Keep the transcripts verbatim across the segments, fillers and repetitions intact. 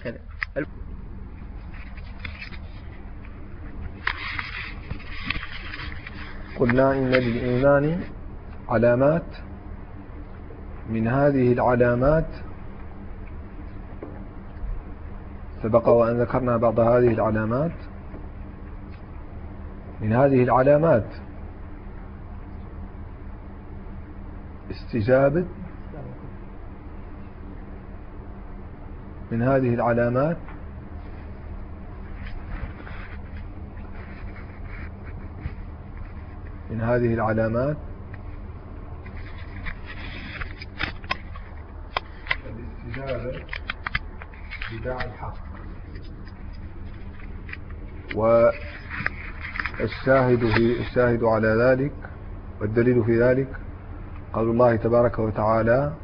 وهكذا. قلنا إن للإيمان علامات، من هذه العلامات سبق وأن ذكرنا بعض هذه العلامات. من هذه العلامات استجابة من هذه العلامات من هذه العلامات الاستجابة بداعي الحق. والشاهد في الشاهد على ذلك والدليل في ذلك قول الله تبارك وتعالى: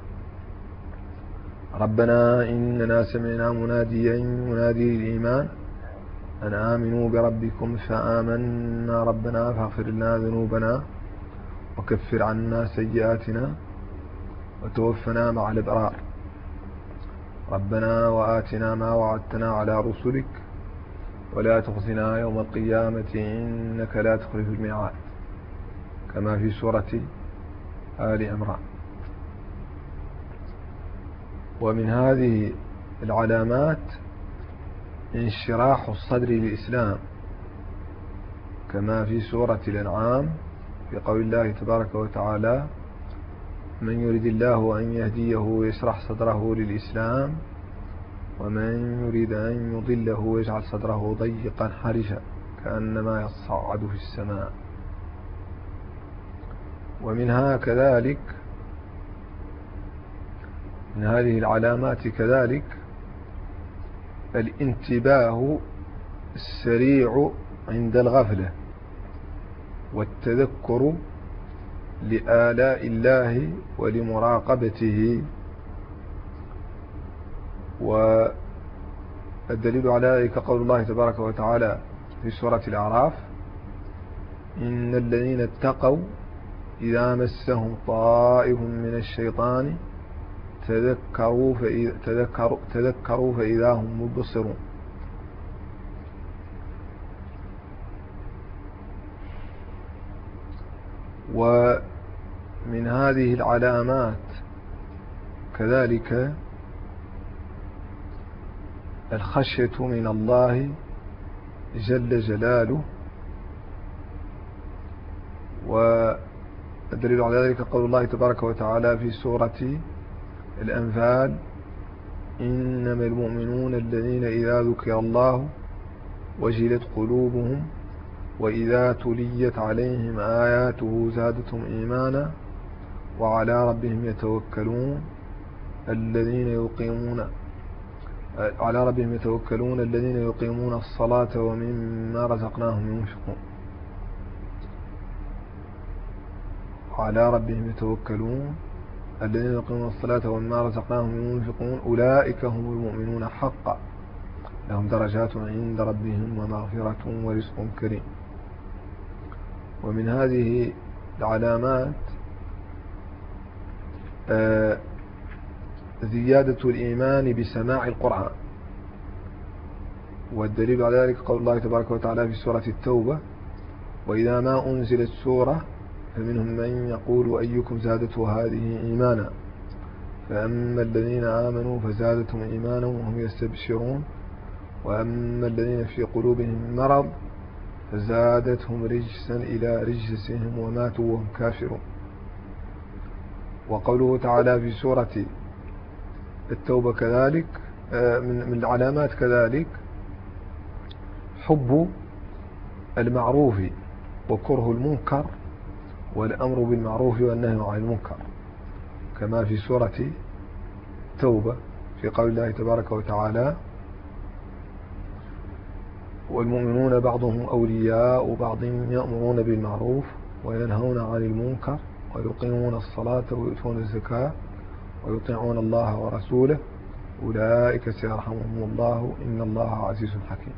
ربنا إننا سمعنا مناديا ينادي للإيمان أن آمنوا بربكم فآمنا ربنا فاغفر لنا ذنوبنا وكفر عنا سيئاتنا وتوفنا مع الأبرار ربنا وآتنا ما وعدتنا على رسلك ولا تخزنا يوم القيامة إنك لا تخلف الميعاد، كما في سورة آل عمران. ومن هذه العلامات انشراح الصدر للإسلام، كما في سورة الأنعام في قول الله تبارك وتعالى: من يريد الله أن يهديه يشرح صدره للإسلام ومن يريد أن يضله يجعل صدره ضيقا حرجا كأنما يصعد في السماء. ومنها كذلك من هذه العلامات كذلك الانتباه السريع عند الغفلة والتذكر لآلاء الله ولمراقبته. والدليل على ذلك قول الله تبارك وتعالى في سورة الأعراف: إن الذين اتقوا إذا مسهم طائف من الشيطان تذكروا فإذا, تذكروا تذكروا فإذا هم مبصرون. ومن هذه العلامات كذلك الخشية من الله جل جلاله. والدليل على ذلك قول الله تبارك وتعالى في سورة الأنفال: إنما المؤمنون الذين إذا ذكر الله وجلت قلوبهم وإذا تليت عليهم آياته زادتهم إيمانا وعلى ربهم يتوكلون الذين يقيمون على ربهم يتوكلون الذين يقيمون الصلاة ومما رزقناهم ينفقون. على ربهم يتوكلون الذين يقيمون الصلاة ومما رزقناهم ينفقون أولئك هم المؤمنون حقا لهم درجات عند ربهم ومغفرة ورزق كريم. ومن هذه العلامات آه زيادة الإيمان بسماع القرآن. والدليل على ذلك قول الله تبارك وتعالى في سورة التوبة: وإذا ما أنزلت سورة فمنهم من يقول أيكم زادته هذه إيمانا فأما الذين آمنوا فزادتهم إيمانا وهم يستبشرون وأما الذين في قلوبهم مرض فزادتهم رجسا إلى رجسهم وماتوا وهم كافرون. وقوله تعالى في سورة التوبة كذلك من العلامات كذلك حب المعروف وكره المنكر والأمر بالمعروف والنهي عن المنكر، كما في سورة التوبة في قول الله تبارك وتعالى: والمؤمنون بعضهم أولياء بعض يأمرون بالمعروف وينهون عن المنكر ويقيمون الصلاة ويؤتون الزكاة ويطيعون الله ورسوله أولئك سيرحمهم الله إن الله عزيز حكيم.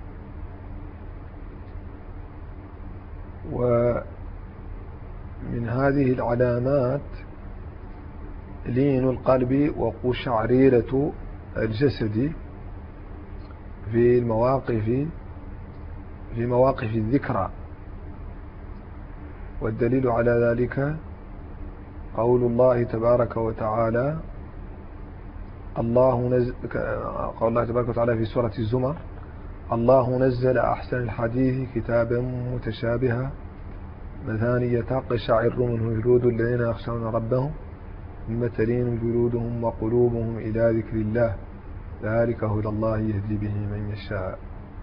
ومن هذه العلامات لين القلب وقشعريرة الجسد، في المواقف في مواقف الذكرى. والدليل على ذلك قول الله تبارك وتعالى الله نزل قول الله تبارك وتعالى في سورة الزمر الله نزل أحسن الحديث كتابا متشابها مثانية تقشعر منه جلود الذين يخشون ربهم ثم تلين جلودهم وقلوبهم إلى ذكر الله ذلك هدى الله يهدي به من يشاء.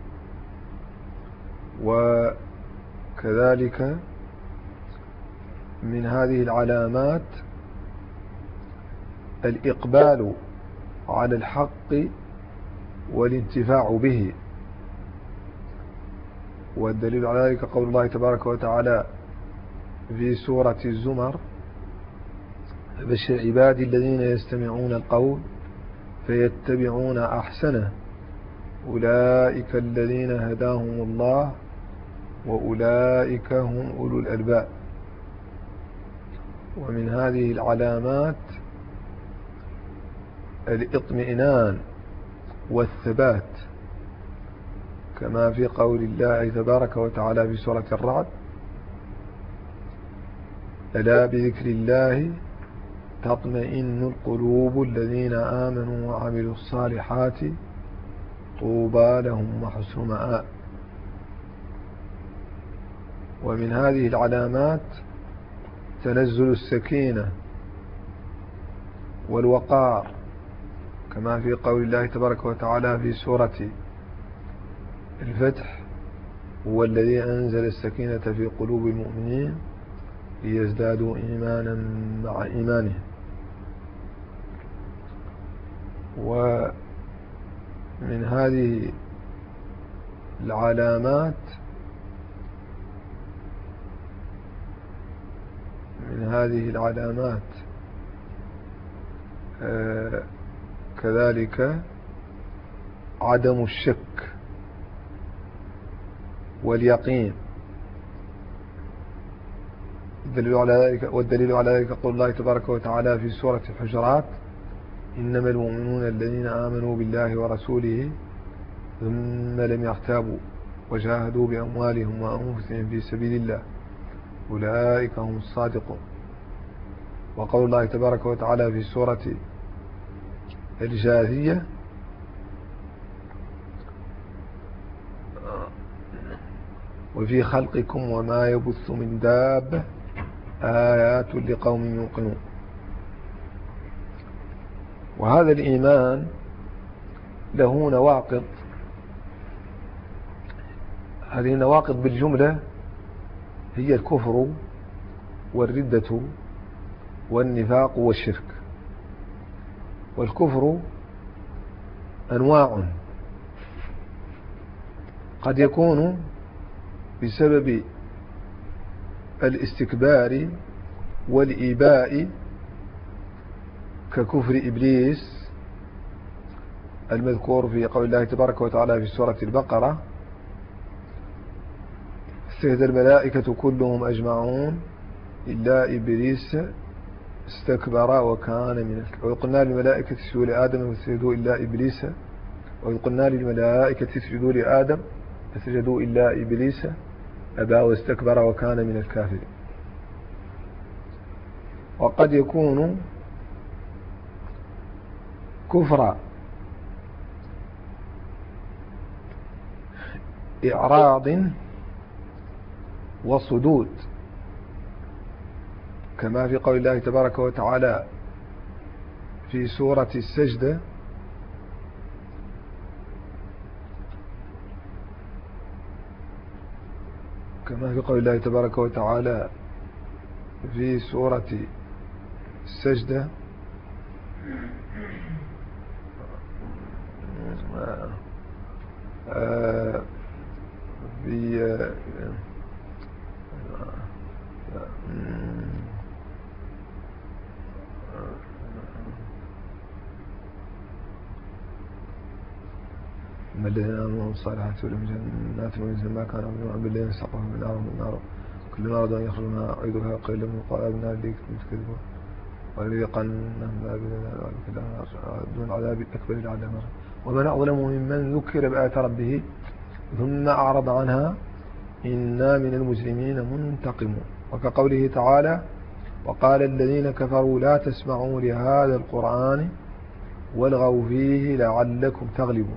وكذلك من هذه العلامات الإقبال على الحق والانتفاع به. والدليل على ذلك قول الله تبارك وتعالى في سورة الزمر بشر عبادي الذين يستمعون القول فيتبعون أحسنه أولئك الذين هداهم الله وأولئك هم أولو الألباب. ومن هذه العلامات الاطمئنان والثبات كما في قول الله تبارك وتعالى في سورة الرعد ألا بذكر الله تطمئن القلوب الذين آمنوا وعملوا الصالحات طوبى لهم وحسن مآب. ومن هذه العلامات تنزل السكينة والوقار كما في قول الله تبارك وتعالى في سورة الفتح هو الذي أنزل السكينة في قلوب المؤمنين ليزدادوا إيمانا مع إيمانهم. ومن هذه العلامات من هذه العلامات آه كذلك عدم الشك واليقين. الدليل على ذلك والدليل على ذلك قول الله تبارك وتعالى في سورة الحجرات إنما المؤمنون الذين آمنوا بالله ورسوله ثم لم يرتابوا وجاهدوا بأموالهم وأنفسهم في سبيل الله أولئك هم الصادقون. وقول الله تبارك وتعالى في سورة الجاثية وفي خلقكم وما يبث من دابة آيات لقوم يوقنون. وهذا الإيمان له نواقض. هذه النواقض بالجملة هي الكفر والردة والنفاق والشرك. والكفر أنواع قد يكون بسبب الاستكبار والإيباء ككفر إبليس المذكور في قول الله تبارك وتعالى في سورة البقرة استهدى الملائكة كلهم أجمعون إلا إبليس استكبر وكان من وإذ قلنا للملائكة اسجدوا لآدم فسجدوا إلا إبليس وإذ قلنا للملائكة اسجدوا لآدم فسجدوا إلا إبليس أبى واستكبر وكان من الكافرين. وقد يكون كفر إعراض وصدود كما في قول الله تبارك وتعالى في سورة السجدة كما في قول الله تبارك وتعالى في سورة السجدة في أما الذين آمنوا الصالحات ولم جنات وينزل ما كانوا من بالليل يسقهم من نار من نار كلما أرادوا أن يخرجوا منها أعيدوها قيل لهم قال أبناء ليك تكذبون وليقنهم دون العذاب الأكبر العذاب ومن أظلم ممن ذكر بآيات ربه ثم أعرض عنها إنا من المجرمين منتقمون. وكقوله تعالى وقال الذين كفروا لا تسمعوا لهذا القرآن والغوا فيه لعلكم تغلبون.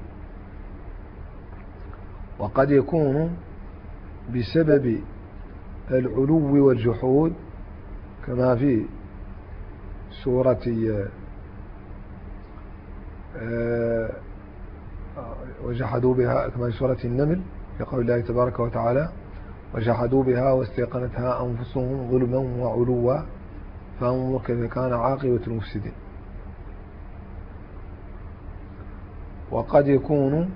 وقد يكون بسبب العلو والجحود كما في سورة وجحدوا بها كما في سورة النمل في قول الله تبارك وتعالى وجحدوا بها واستيقنتها أنفسهم ظلما وعلوا فانظر كيف كان عاقبة المفسدين. وقد يكون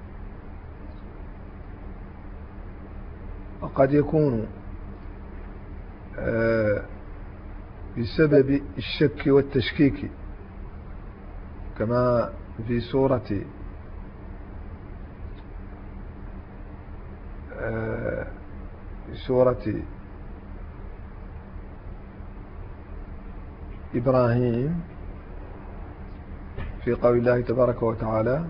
وقد يكون بسبب الشك والتشكيك كما في سورة سورة إبراهيم في قول الله تبارك وتعالى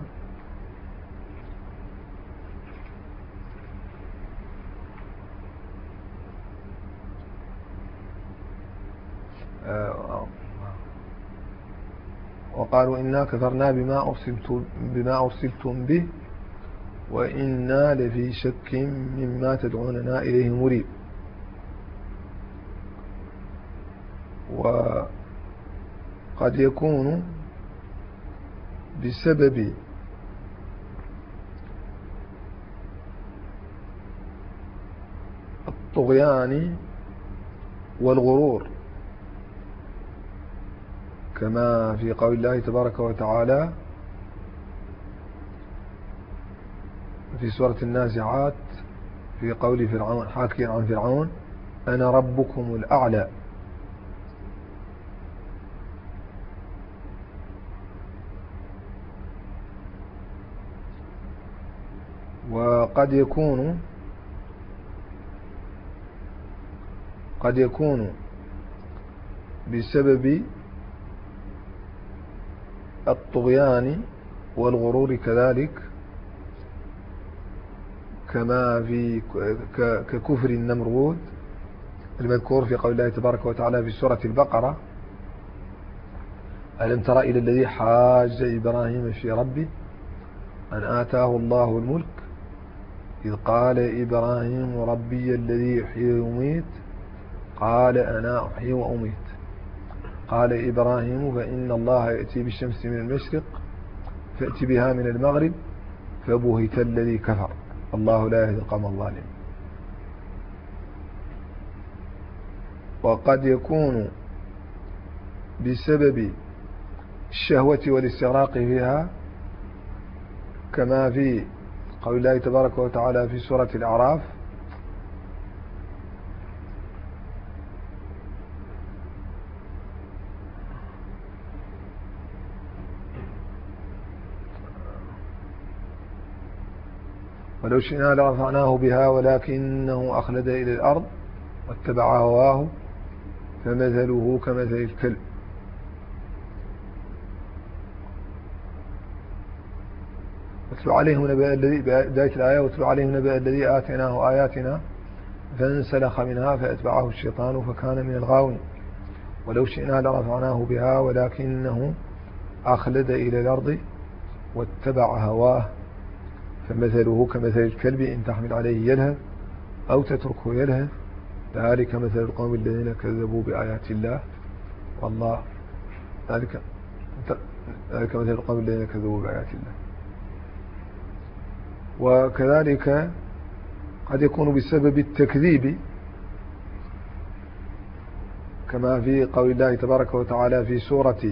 وقالوا إنا كفرنا بما أرسلتم بما أرسلتم به وإنا لفي شك مما تدعوننا إليه مريب. وقد يكون بسبب الطغيان والغرور كما في قول الله تبارك وتعالى في سورة النازعات في قول فرعون حاكيا عن فرعون أنا ربكم الأعلى. وقد يكون قد يكون بسبب الطغيان والغرور كذلك كما في ككفر النمرود المذكور في قول الله تبارك وتعالى في سورة البقرة ألم تر إلى الذي حاج إبراهيم في ربه أن آتاه الله الملك إذ قال إبراهيم ربي الذي يحيي ويميت قال أنا أحيي وأميت قال إبراهيم فإن الله يأتي بالشمس من المشرق فأتي بها من المغرب فبهت الذي كفر الله لا يهدي القوم الظالمين. وقد يكون بسبب الشهوة والاستغراق فيها كما في قول الله تبارك وتعالى في سورة الأعراف ولو شئنا لرفعناه بها ولكنه أخلد إلى الأرض واتبع هواه فمثله كمثل الكلب. واتل عليهم نبأ الذي بداية الآية واتل عليهم نبأ الذي آتيناه آياتنا فانسلخ منها فأتبعه الشيطان فكان من الغاوين ولو شئنا لرفعناه بها ولكنه أخلد إلى الأرض واتبع هواه فمثله كمثل الكلب إن تحمل عليه يلهث أو تتركه يلهث ذلك مثل القوم الذين كذبوا بآيات الله والله ذلك ذلك مثل القوم الذين كذبوا بآيات الله. وكذلك قد يكون بسبب التكذيب كما في قول الله تبارك وتعالى في سورة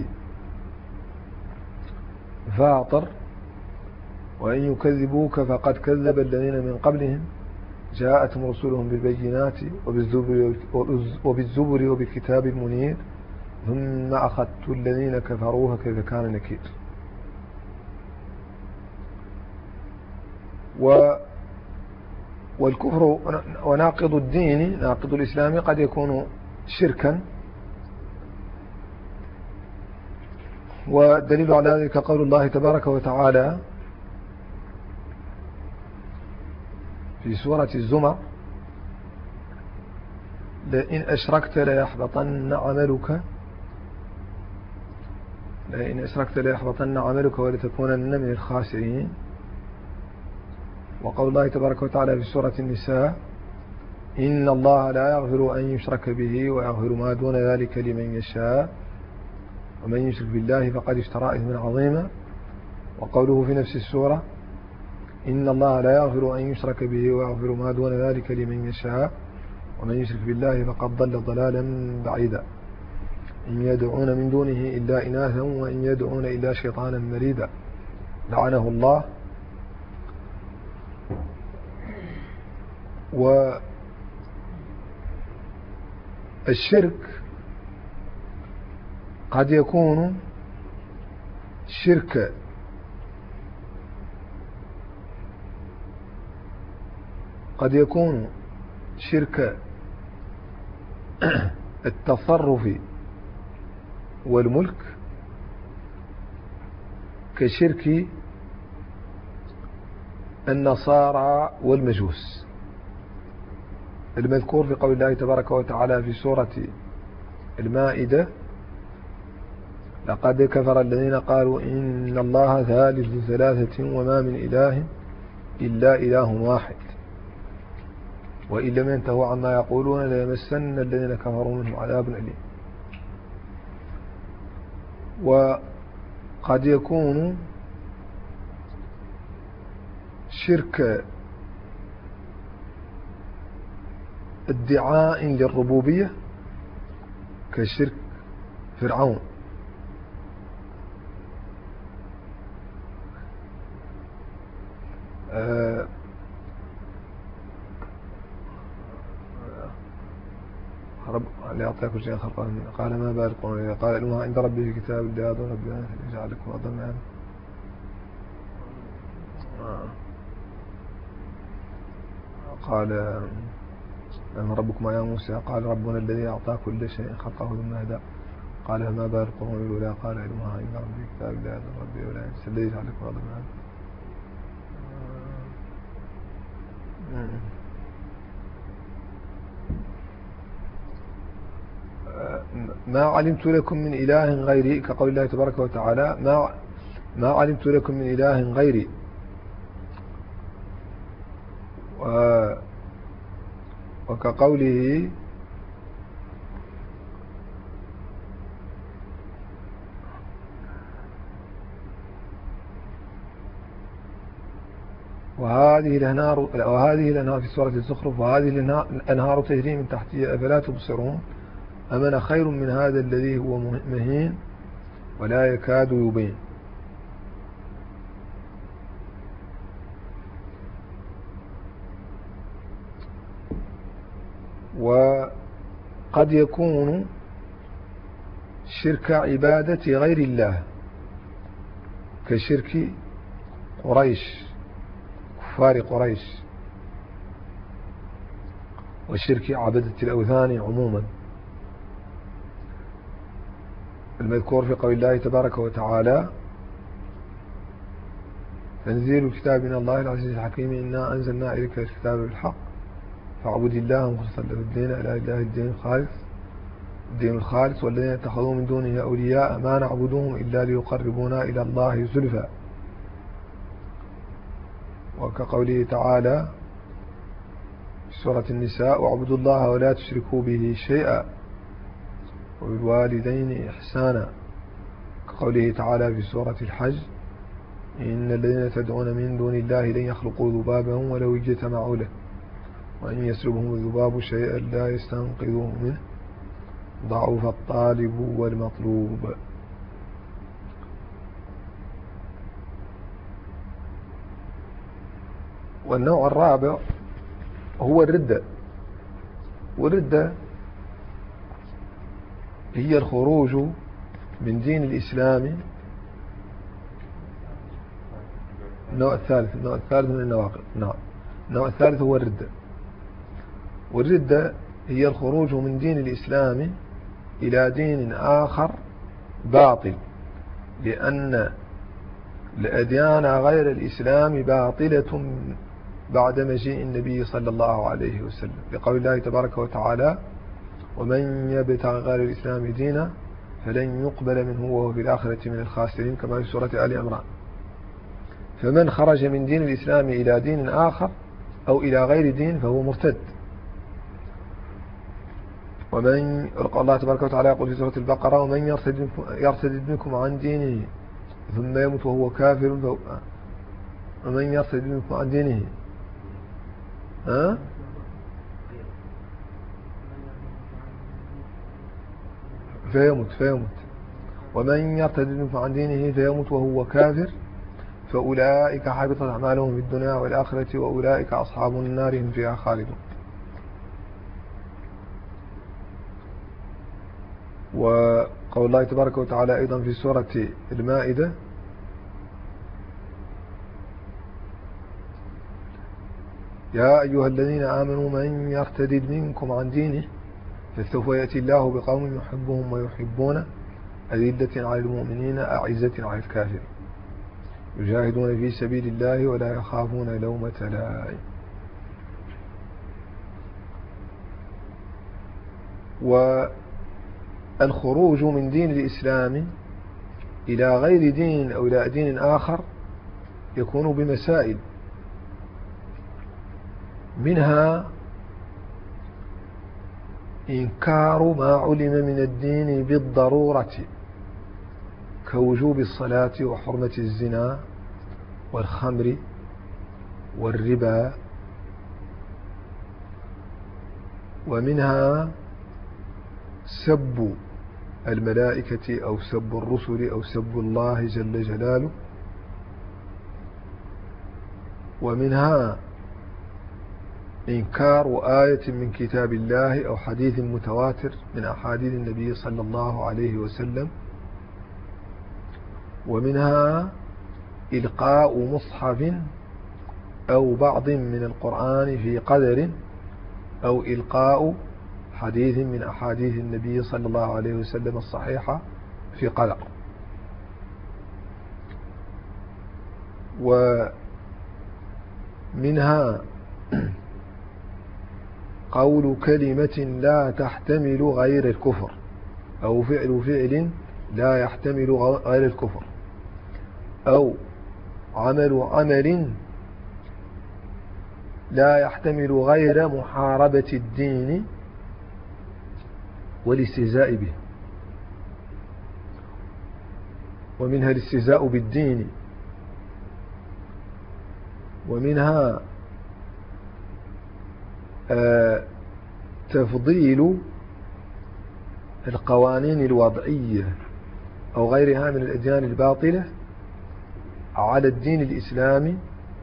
فاطر وإن يكذبوك فقد كذب الذين من قبلهم جاءتهم رسلهم بالبينات وبالزبر, وبالزبر وبكتاب منير ثم أخذت الذين كفروا كيف كان نكير. و والكفر وناقض الدين ناقض الإسلام قد يكون شركا والدليل على ذلك قول الله تبارك وتعالى في سورة الزمر: لئن أشركت ليحبطن عملك لئن أشركت ليحبطن عملك ولتكونن من الخاسرين. وقول الله تبارك وتعالى في سورة النساء: إن الله لا يغفر أن يشرك به ويغفر ما دون ذلك لمن يشاء ومن يشرك بالله فقد اشترى إثما عظيما. وقوله في نفس السورة: إن الله لا يغفر أن يشرك به ويغفر ما دون ذلك لمن يشاء ومن يشرك بالله فقد ضل ضلالا بعيدا. إن يدعون من دونه إلا إناثا وإن يدعون إلا شيطانا مريدا لعنه الله. والشرك قد يكون شرك قد يكون شرك التصرف والملك كشرك النصارى والمجوس المذكور في قول الله تبارك وتعالى في سورة المائدة: لقد كفر الذين قالوا إن الله ثالث ثلاثة وما من إله إلا إله واحد وإن لم ينتهوا عما يقولون ليمسن الذين كفروا منهم عذاب أليم. وقد يكون شرك ادعاء للربوبية كشرك فرعون. أه رب ليعطيكم شيئا خلقا قال ما بال القرون قال إنها عند ربي في كتاب لا يضل ربي يجعل لكم أضل قال أن ربكم يا موسى قال ربنا الذي أعطى كل شيء خلقه ثم هدى قال ما بال القرون الأولى قال إنها عند ربي في كتاب لا يضل ربي ولا ينسى الذي يجعل لكم أضل ما علمت لكم من إله غيري كقول الله تبارك وتعالى: ما ما علمت لكم من إله غيري. وكقوله وهذه الأنهار وهذه الأنهار في سورة الزخرف: وهذه الأنهار تجري من تحتها أفلا تبصرون أمن خير من هذا الذي هو مهين ولا يكاد يبين. وقد يكون شرك عبادة غير الله كشرك قريش كفار قريش وشرك عبدة الأوثان عموما المذكور في قول الله تبارك وتعالى: تنزيل الكتاب من الله العزيز الحكيم إنا أنزلنا إليك الكتاب بالحق فاعبد الله مخلصا له الدين إلى الله الدين الخالص الدين الخالص والذين اتخذوا من دونه أولياء ما نعبدهم إلا ليقربونا إلى الله زلفى. وكقوله تعالى في سورة النساء: واعبدوا الله ولا تشركوا به شيئا وبالوالدين إحسانا. كقوله تعالى في سورة الحج: إن الذين تدعون من دون الله لن يخلقوا ذبابا ولو اجتمعوا له وإن يسلبهم الذباب شيئا لا يستنقذوه منه ضعف الطالب والمطلوب. والنوع الرابع هو الردة. والردة هي الخروج من دين الإسلام. النوع الثالث النوع الثالث من النواقض. نعم النوع الثالث هو الردة. والردة هي الخروج من دين الإسلام إلى دين آخر باطل لأن الأديان غير الإسلام باطلة بعد مجيء النبي صلى الله عليه وسلم، لقول الله تبارك وتعالى: ومن يبتغ غير الإسلام دينا فلن يقبل منه وهو في الآخرة من الخاسرين، كما في سورة آل عمران. فمن خرج من دين الإسلام إلى دين آخر أو إلى غير دين فهو مرتد. ومن الله تبارك وتعالى يقول في سورة البقرة: ومن يرتد منكم عن دينه ثم يمت وهو كافر فهو ومن يرتد منكم عن دينه ها فيمت فيمت ومن يرتد منكم عن دينه فيمت وهو كافر فأولئك حبطت أعمالهم في الدنيا والآخرة وأولئك أصحاب النار هم فيها خالدون. وقول الله تبارك وتعالى أيضا في سورة المائدة: يا أيها الذين آمنوا من يرتد منكم عن دينه فسوف يأتي الله بقوم يحبهم ويحبونه أذلة على المؤمنين أعزة على الكافرين يجاهدون في سبيل الله ولا يخافون لومة لائم. والخروج من دين الإسلام إلى غير دين أو إلى دين آخر يكون بمسائل، منها إنكار ما علم من الدين بالضرورة كوجوب الصلاة وحرمة الزنا والخمر والربا، ومنها سب الملائكة أو سب الرسل أو سب الله جل جلاله، ومنها إنكار آية من كتاب الله أو حديث متواتر من أحاديث النبي صلى الله عليه وسلم، ومنها إلقاء مصحف أو بعض من القرآن في قدر أو إلقاء حديث من أحاديث النبي صلى الله عليه وسلم الصحيحة في قدر. ومنها قول كلمة لا تحتمل غير الكفر أو فعل فعل لا يحتمل غير الكفر أو عمل عمل لا يحتمل غير محاربة الدين والاستهزاء به. ومنها الاستهزاء بالدين، ومنها آه تفضيل القوانين الوضعية أو غيرها من الأديان الباطلة على الدين الإسلامي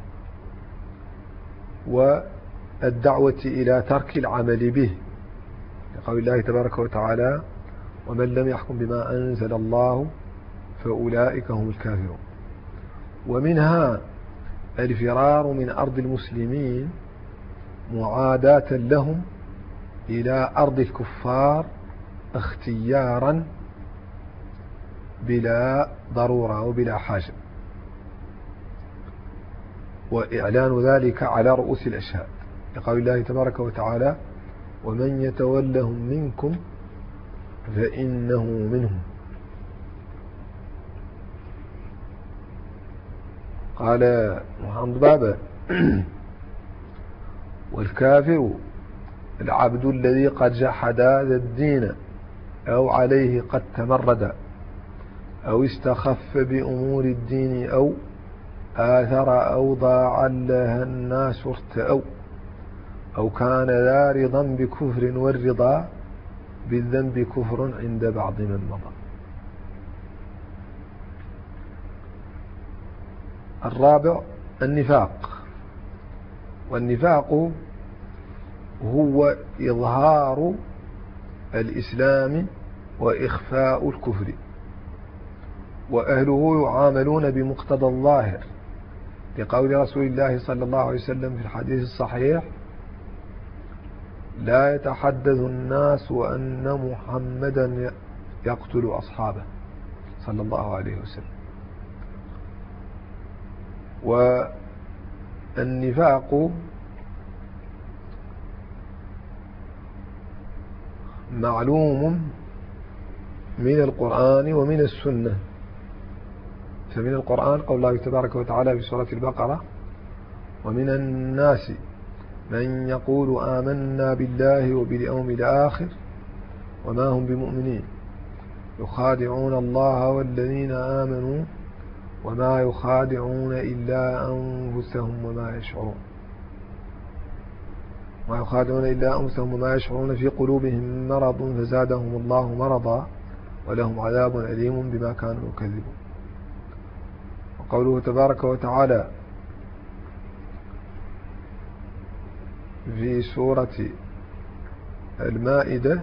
والدعوة إلى ترك العمل به، لقول الله تبارك وتعالى: ومن لم يحكم بما أنزل الله فأولئك هم الكافرون. ومنها الفرار من أرض المسلمين معاداة لهم إلى أرض الكفار اختيارا بلا ضرورة وبلا حاجة، وإعلان ذلك على رؤوس الأشهاد، لقول الله تبارك وتعالى: ومن يتولهم منكم فإنه منهم. قال محمد بابا: والكافر العبد الذي قد جحد هذا الدين أو عليه قد تمرد أو استخف بأمور الدين أو آثر أو ضاع لها الناس ارتأوا أو كان ذا رضا بكفر والرضا بالذنب كفر عند بعض من مضى. الرابع النفاق. والنفاق هو إظهار الإسلام وإخفاء الكفر، وأهله يعاملون بمقتضى الظاهر، لقول رسول الله صلى الله عليه وسلم في الحديث الصحيح: لا يتحدث الناس أن محمدا يقتل أصحابه. صلى الله عليه وسلم. والنفاق معلوم من القرآن ومن السنة. فمن القرآن قول الله تبارك وتعالى في سورة البقرة: ومن الناس من يقول آمنا بالله وباليوم الآخر وما هم بمؤمنين يخادعون الله والذين آمنوا وما يخادعون إلا أنفسهم وما يشعرون ما يخادعون إلا أنفسهم وما يشعرون في قلوبهم مرض فزادهم الله مرضا ولهم عذاب أليم بما كانوا يكذبون. وقوله تبارك وتعالى في سورة المائدة: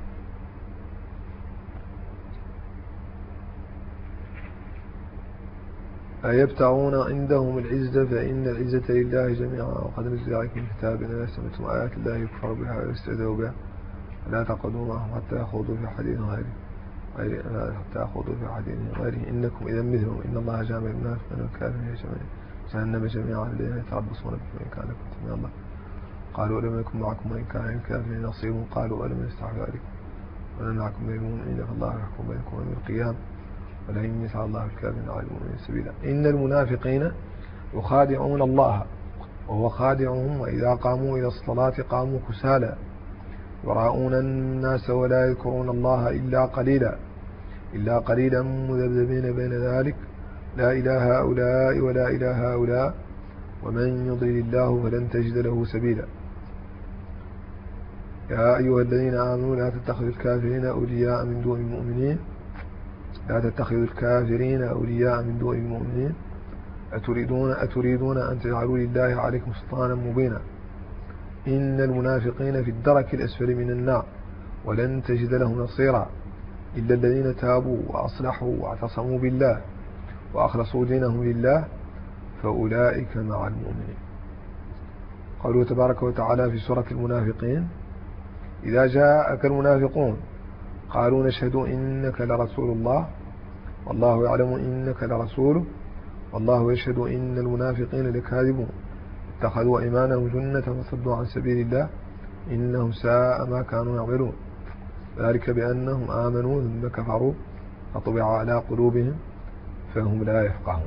أيبتغون عندهم العزة فإن العزة لله جميعا وقد نزل عليكم كتاب إذا سمعتم آيات الله يكفر بها ويستهزئ بها فلا تقعدوا معهم حتى يخوضوا في حديث غيره حتى يخوضوا في حديث غيره إنكم إذا مثلهم إن الله جامع المنافقين والكافرين جهنم جميعا الذين يتربصون بكم إن كان لكم من الله قالوا ألم يكن معكم وإن كان للكافرين نصيب قالوا ألم يستحوذ عليكم ونمنعكم من المؤمنين فالله يحكم بينكم يوم القيامة ولن يسعى الله الكافرين على المؤمنين سبيلا. إن المنافقين يخادعون الله وهو خادعهم وإذا قاموا إلى الصلاة قاموا كسالى يراءون الناس ولا يذكرون الله إلا قليلا إلا قليلا مذبذبين بين ذلك لا إله هؤلاء ولا إله هؤلاء ومن يضلل الله فلن تجد له سبيلا. يا أيها الذين آمنوا لا تتخذوا الكافرين أولياء من دون المؤمنين لا تتخذوا الكافرين أولياء من دون المؤمنين أتريدون, أتريدون أن تجعلوا لله عليكم سلطانا مبينا إن المنافقين في الدرك الأسفل من النار ولن تجد لهم نصيرا إلا الذين تابوا وأصلحوا واعتصموا بالله وأخلصوا دينهم لله فأولئك مع المؤمنين. قوله تبارك وتعالى في سورة المنافقين: إذا جاءك المنافقون قالوا نشهد إنك لرسول الله والله يعلم إنك لرسوله والله يشهد إن المنافقين لكاذبون اتخذوا أيمانهم جنة وصدوا عن سبيل الله إنهم ساء ما كانوا يعملون ذلك بأنهم آمنوا ثم كفروا فطبع على قلوبهم فهم لا يفقهون.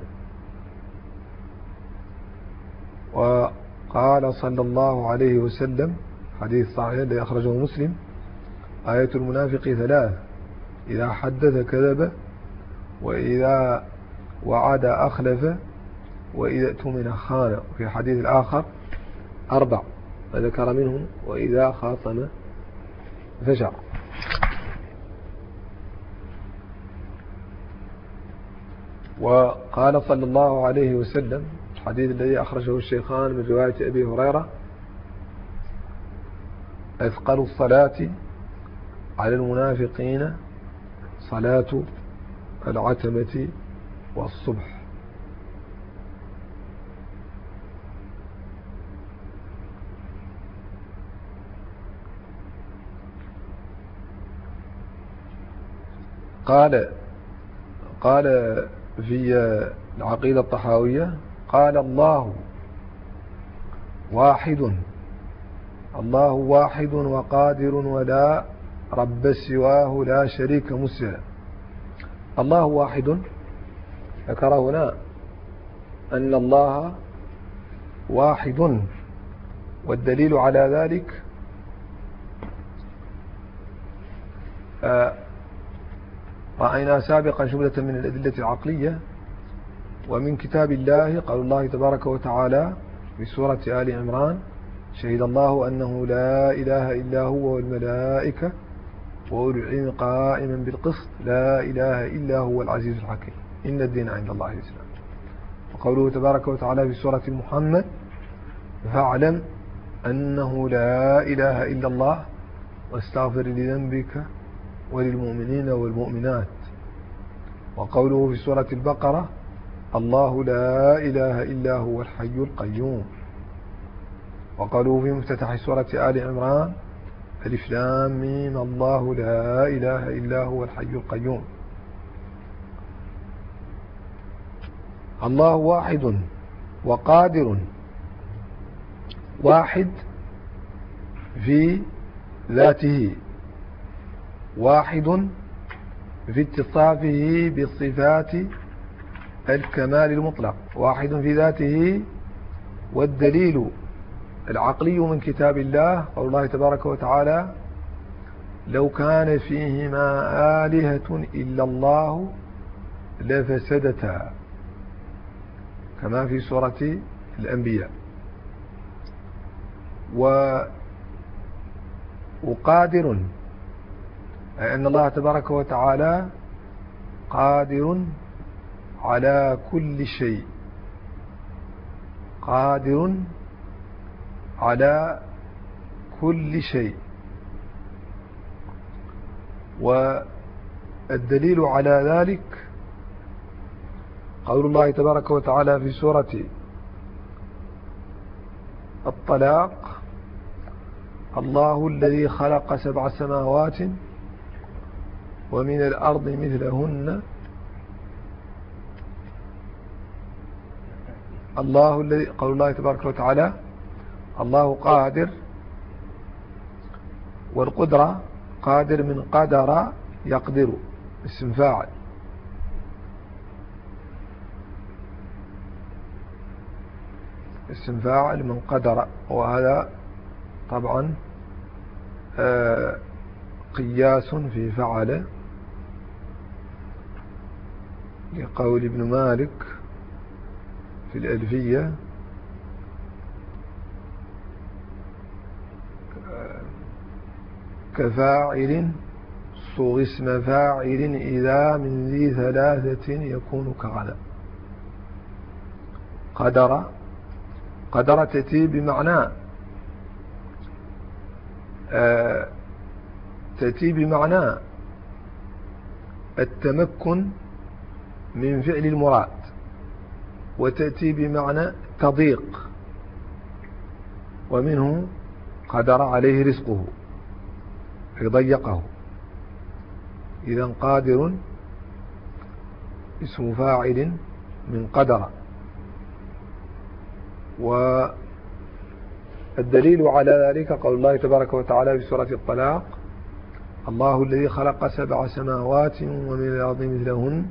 وقال صلى الله عليه وسلم حديث صحيح الذي أخرجه مسلم: آية المنافق ثلاث: إذا حدث كذب وإذا وعد أخلف وإذا اؤتمن خان. في حديث الآخر أربع فذكر منهم وإذا خاصم فجر. وقال صلى الله عليه وسلم الحديث الذي أخرجه الشيخان من رواية أبي هريرة: أثقل الصلاة على المنافقين صلاة العتمة والصبح. قال قال في العقيدة الطحاوية: قال الله واحد الله واحد وقادر ولا رب سواه لا شريك مسلم. الله واحد ذكر هنا أن الله واحد، والدليل على ذلك رأينا سابقا جملة من الأدلة العقلية ومن كتاب الله. قال الله تبارك وتعالى في سورة آل عمران: شهد الله أنه لا إله إلا هو والملائكة وأولو العلم قائما بالقسط لا إله إلا هو العزيز الحكيم إن الدين عند الله الإسلام. وقوله تبارك وتعالى في سورة محمد: فاعلم أنه لا إله إلا الله واستغفر لذنبك وللمؤمنين والمؤمنات. وقوله في سورة البقرة: الله لا إله إلا هو الحي القيوم. وقالوا في مفتتح سورة آل عمران: ألف لام ميم الله لا إله إلا هو الحي القيوم. الله واحد وقادر، واحد في ذاته، واحد في اتصافه بصفات الكمال المطلق، واحد في ذاته. والدليل العقلي من كتاب الله قول الله تبارك وتعالى: لو كان فيهما آلهة إلا الله لفسدتا، كما في سورة الأنبياء. وقادر أي أن الله تبارك وتعالى قادر على كل شيء، قادر على كل شيء. والدليل على ذلك قول الله تبارك وتعالى في سورة الطلاق: الله الذي خلق سبع سماوات ومن الأرض مثلهن، الله الذي قول الله تبارك وتعالى: الله قادر، والقدرة قادر من قدر يقدر، اسم فاعل. اسم فاعل من قدر، وهذا طبعا آه قياس في فعل، لقول ابن مالك في الألفية: كفاعل صغ اسم فاعل إذا من ذي ثلاثة يكون كغدا. قدر، قدر تأتي بمعنى آه تأتي بمعنى التمكن من فعل المراد، وتأتي بمعنى تضيق، ومنه قدر عليه رزقه يضيقه. إذن قادر اسم فاعل من قدر. والدليل على ذلك قول الله تبارك وتعالى في سورة الطلاق: الله الذي خلق سبع سماوات ومن الأرض مثلهن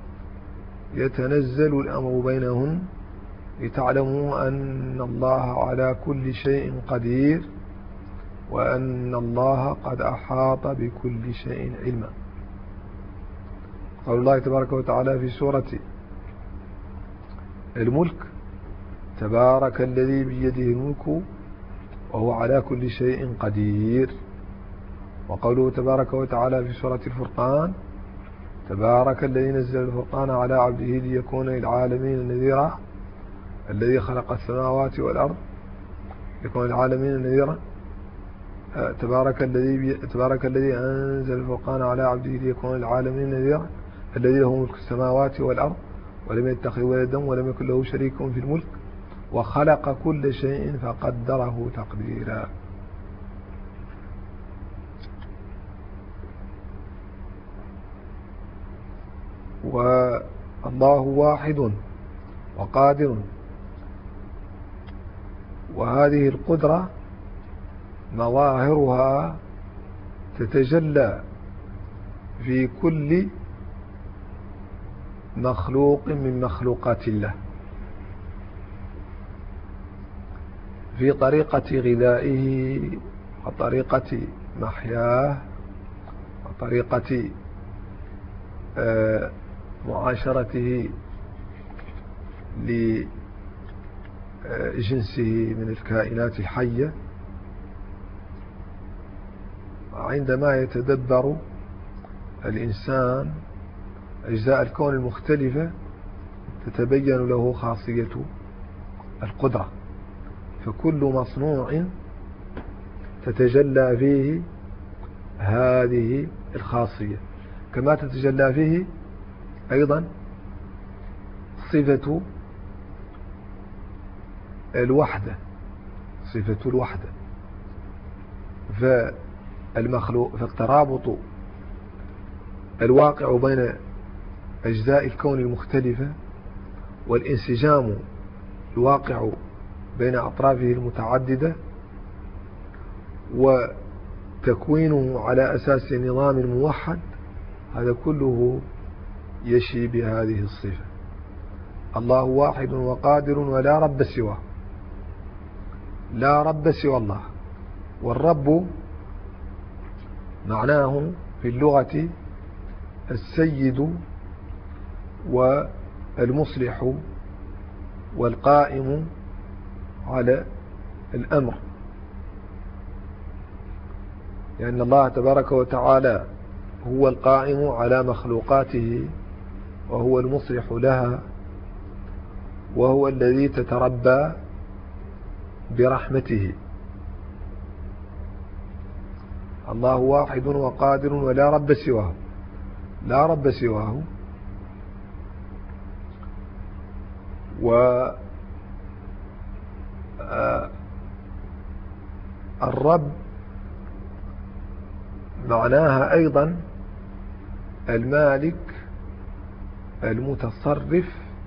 يتنزل الأمر بينهن لتعلموا أن الله على كل شيء قدير وأن الله قد أحاط بكل شيء علما. قول الله تبارك وتعالى في سورة الملك: تبارك الذي بيده الملك وهو على كل شيء قدير. وقوله تبارك وتعالى في سورة الفرقان: تبارك الذي نزل الفرقان على عبده ليكون للعالمين نذيرا الذي خلق السماوات والأرض يكون للعالمين نذيرا. تبارك الذي تبارك الذي أنزل الفرقان على عبده ليكون للعالمين نذيرا الذي له ملك السماوات والأرض ولم يتخذ ولدا ولم يكن له شريك في الملك وخلق كل شيء فقدره تقديرا. والله واحد وقادر، وهذه القدرة مظاهرها تتجلى في كل مخلوق من مخلوقات الله، في طريقة غذائه وطريقة محياه وطريقة معاشرته لجنسه من الكائنات الحية. عندما يتدبر الإنسان أجزاء الكون المختلفة تتبين له خاصية القدرة، فكل مصنوع تتجلى فيه هذه الخاصية، كما تتجلى فيه أيضا صفة الوحدة، صفة الوحدة. فالمخلوق فالترابط الواقع بين أجزاء الكون المختلفة والانسجام الواقع بين أطرافه المتعددة وتكوينه على أساس نظام موحد، هذا كله يشي بهذه الصفة. الله واحد وقادر ولا رب سواه، لا رب سوى الله. والرب معناه في اللغة السيد والمصلح والقائم على الأمر، لأن الله تبارك وتعالى هو القائم على مخلوقاته، وهو المصلح لها، وهو الذي تتربى برحمته. الله واحد وقادر ولا رب سواه، لا رب سواه. والرب معناها أيضا المالك المتصرف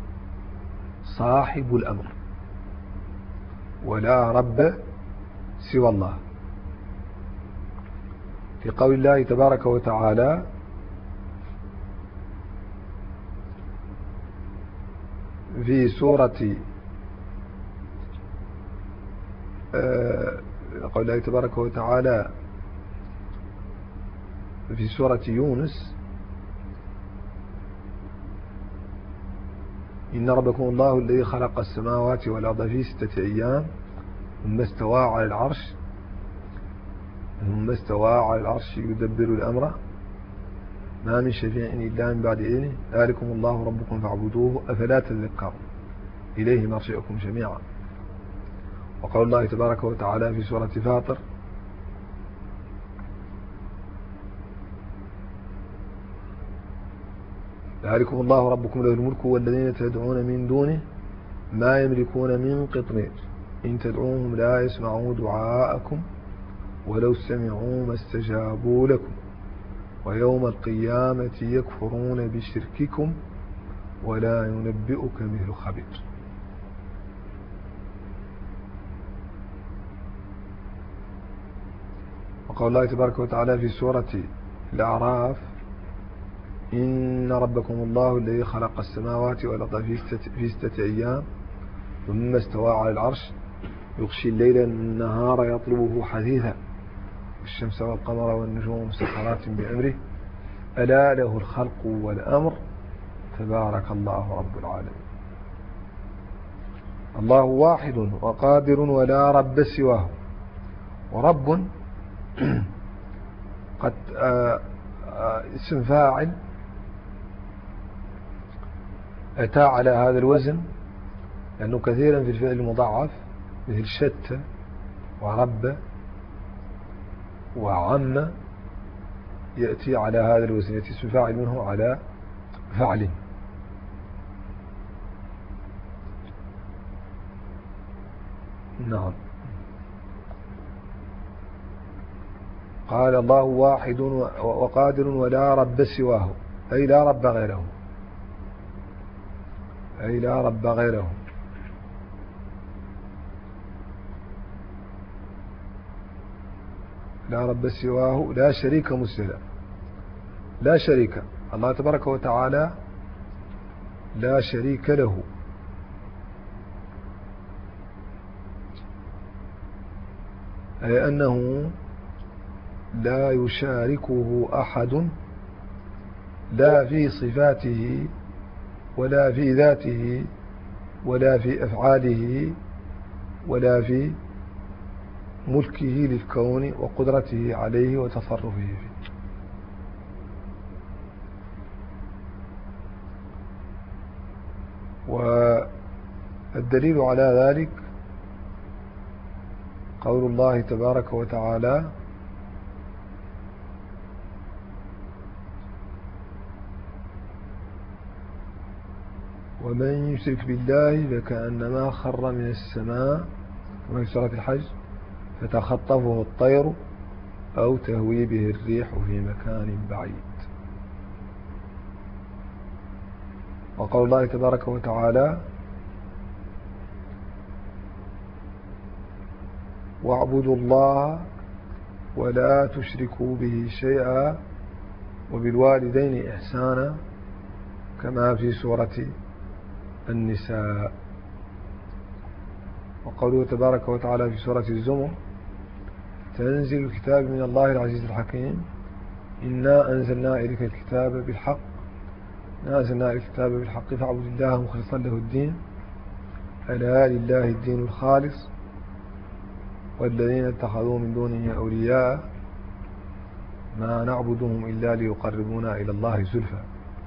صاحب الأمر، ولا رب سوى الله. في قول الله تبارك وتعالى: في سورة قول الله تبارك وتعالى في سورة يونس: إن ربكم الله الذي خلق السماوات والأرض في ستة أيام ثم استوى على العرش ثم استوى على العرش يدبر الأمر ما من شفيع إلا من بعد إذنه ذلكم الله ربكم فاعبدوه أفلا تذكرون إليه مرجعكم جميعا. وقول الله تبارك وتعالى في سورة فاطر: ذلكم الله ربكم له الملك والذين تدعون من دونه ما يملكون من قطمير إن تدعوهم لا يسمعوا دعاءكم ولو سمعوا ما استجابوا لكم ويوم القيامة يكفرون بشرككم ولا ينبئك مثل خبير. وقال الله تبارك وتعالى في سورة الأعراف: إن ربكم الله الذي خلق السماوات والأرض في ستة أيام ثم استوى على العرش يغشي الليل النهار يطلبه حثيثا والشمس والقمر والنجوم مسخرات بأمره ألا له الخلق والأمر تبارك الله رب العالمين. الله واحد وقادر ولا رب سواه. ورب قد آآ آآ اسم فاعل أتى على هذا الوزن، لأنه كثيرا في الفعل المضاعف مثل شتى ورب وعم يأتي على هذا الوزن، يأتي اسم فاعل منه على فعل. نعم. قال الله واحد وقادر ولا رب سواه، أي لا رب غيره، أي لا رب غيره. لا رب سواه لا شريك مسلم، لا شريك. الله تبارك وتعالى لا شريك له، أي أنه لا يشاركه أحد لا في صفاته ولا في ذاته ولا في أفعاله ولا في ملكه للكون وقدرته عليه وتصرفه فيه. والدليل على ذلك قول الله تبارك وتعالى: ومن يشرك بالله فكأنما خر من السماء، ومن في سورة الحج: فتخطفه الطير أو تهوي به الريح في مكان بعيد. وقول الله تبارك وتعالى واعبدوا الله ولا تشركوا به شيئا وبالوالدين إحسانا كما في سورة النساء. وقوله تبارك وتعالى في سورة الزمر تنزيل الكتاب من الله العزيز الحكيم إنا أنزلنا إليك الكتاب بالحق إنا أنزلنا إليك الكتاب بالحق فاعبد الله مخلصا له الدين ألا لله الدين الخالص والذين اتخذوا من دونه أولياء ما نعبدهم إلا ليقربونا إلى الله زلفى.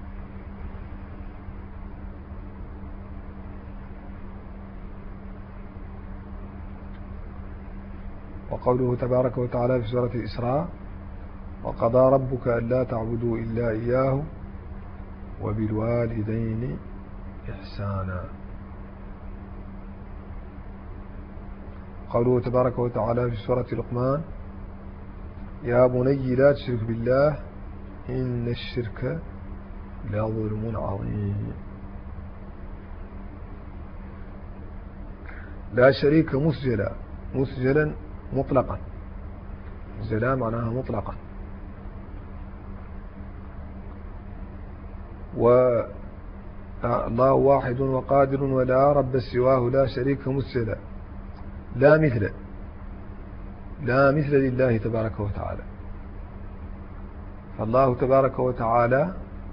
وقوله تبارك وتعالى في سورة الإسراء وقضى ربك ألا تعبدوا إلا إياه وبالوالدين إحسانا. قوله تبارك وتعالى في سورة لقمان يا بني لا تشرك بالله إن الشرك لظلم عظيم. لا شريك مسجلا مسجلا مطلقا مسجلا معناها مطلقا والله واحد وقادر ولا رب سواه لا شريك مسجلا لا مثل لا مثل لله تبارك وتعالى. فالله تبارك وتعالى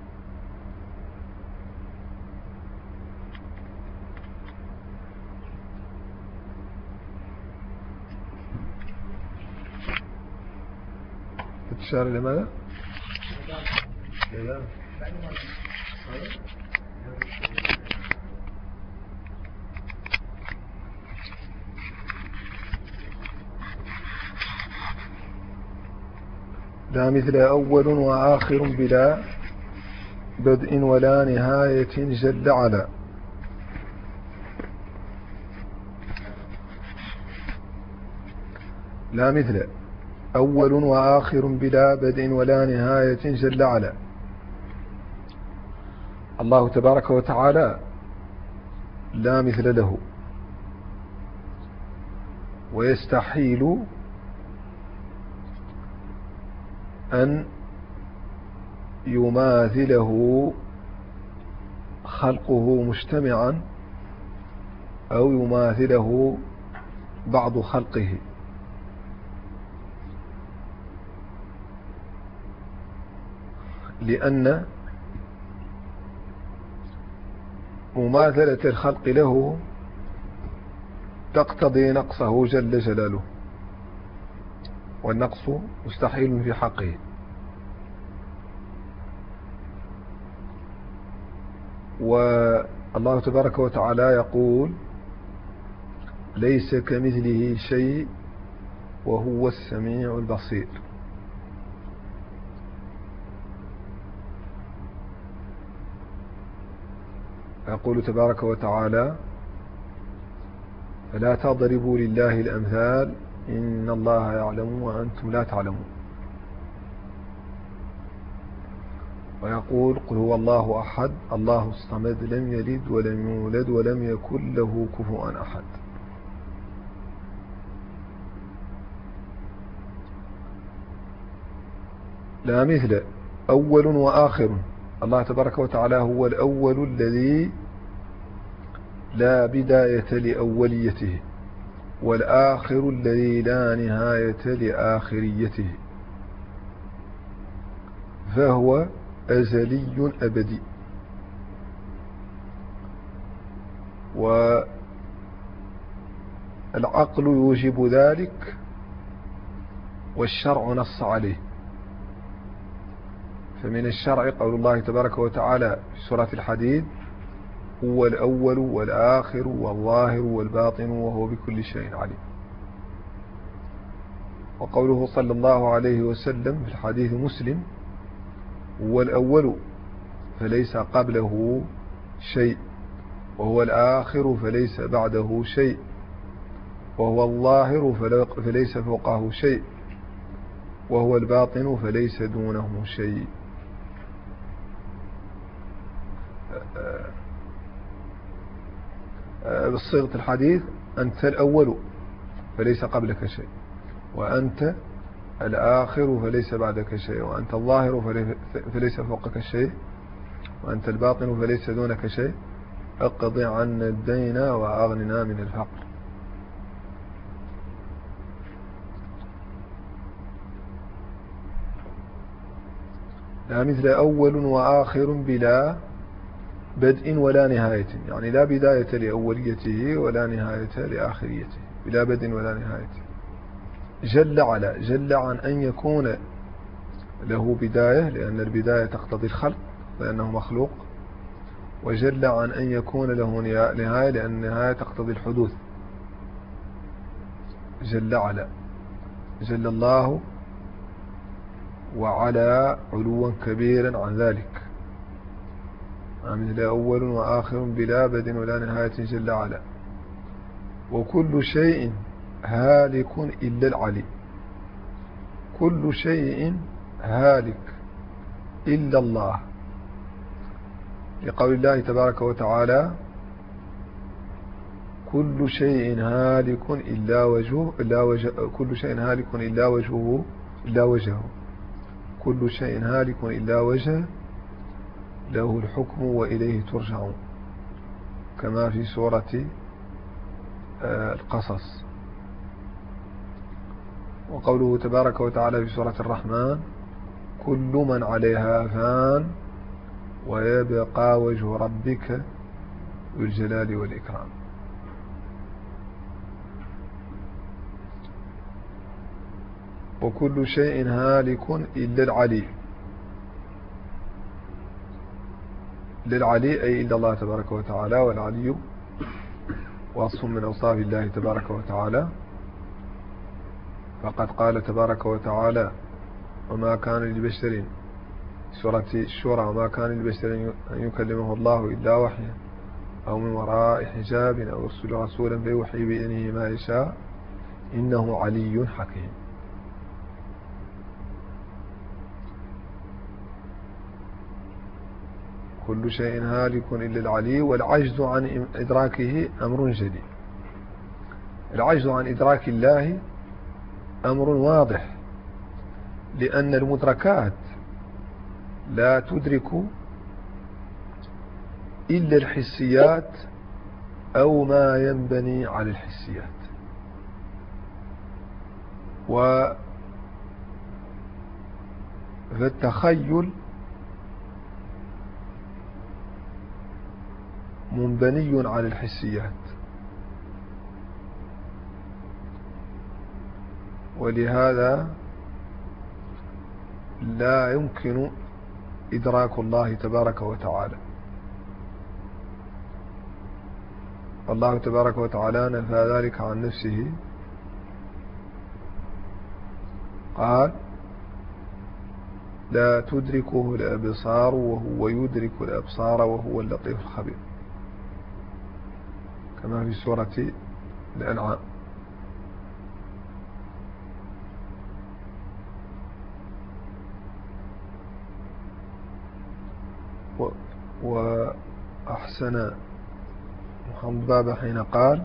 تشار إلى ماذا؟ لا مثل أول وآخر بلا بدء ولا نهاية جل على. لا مثل أول وآخر بلا بدء ولا نهاية جل على. الله تبارك وتعالى لا مثل له ويستحيل أن يماثله خلقه مجتمعا أو يماثله بعض خلقه. لأن مماثلة الخلق له تقتضي نقصه جل جلاله والنقص مستحيل في حقه. والله تبارك وتعالى يقول ليس كمثله شيء وهو السميع البصير. يقول تبارك وتعالى فلا تضربوا لله الأمثال إن الله يعلم وأنتم لا تعلمون. ويقول قل هو الله أحد الله الصمد لم يلد ولم يولد ولم يكن له كفوا أحد. لا مثل أول وآخر. الله تبارك وتعالى هو الأول الذي لا بداية لأوليته والآخر الذي لا نهاية لآخريته فهو أزلي أبدي. والعقل يوجب ذلك والشرع نص عليه. فمن الشرع قول الله تبارك وتعالى في سورة الحديد هو الأول والآخر والظاهر والباطن وهو بكل شيء عليم. وقوله صلى الله عليه وسلم في الحديث مسلم هو الأول فليس قبله شيء وهو الآخر فليس بعده شيء وهو الظاهر فليس فوقه شيء وهو الباطن فليس دونه شيء. بصيغة الحديث أنت الأول فليس قبلك شيء، وأنت الآخر فليس بعدك شيء، وأنت الظاهر فليس فوقك شيء، وأنت الباطن فليس دونك شيء، اقضي عنا الدين وأغننا من الفقر. لا مثل أول وآخر بلا بدء ولا نهاية، يعني لا بداية لأوليته ولا نهاية لآخريته، بلا بدء ولا نهاية. جل على، جل عن أن يكون له بداية لأن البداية تقتضي الخلق لأنه مخلوق، وجل عن أن يكون له نهاية لأن النهاية تقتضي الحدوث. جل على، جل الله وعلى علوا كبيرا عن ذلك. مثل أول وآخر بلا بدء ولا نهاية جل على. وكل شيء هالك إلا العلي، كل شيء هالك إلا الله، لقول الله تبارك وتعالى كل شيء هالك إلا وجهه، إلا وجه كل شيء هالك إلا وجهه، إلا وجهه، كل شيء هالك إلا وجهه له الحكم وإليه ترجعون، كما في سورة القصص. وقوله تبارك وتعالى في سورة الرحمن كل من عليها فان ويبقى وجه ربك ذو الجلال والإكرام. وكل شيء هالك إلا العلي، للعلي أي إلا الله تبارك وتعالى، والعلي وصف من أوصاف الله تبارك وتعالى. فقد قال تبارك وتعالى وما كان لبشر، سورة الشورى، وما كان لبشر أن يكلمه الله إلا وحيا أو من وراء حجاب أو يرسل رسولا فيوحي بإذنه ما يشاء إنه علي حكيم. كل شيء هالك إلا العلي. والعجز عن إدراكه أمر جلي، العجز عن إدراك الله أمر واضح، لأن المدركات لا تدرك إلا الحسيات أو ما ينبني على الحسيات. فالتخيل منبني على الحسيات، ولهذا لا يمكن إدراك الله تبارك وتعالى. الله تبارك وتعالى نفى ذلك عن نفسه، قال لا تدركه الأبصار وهو يدرك الأبصار وهو اللطيف الخبير، كما في سورة الأنعام. وأحسن محمد بابا حين قال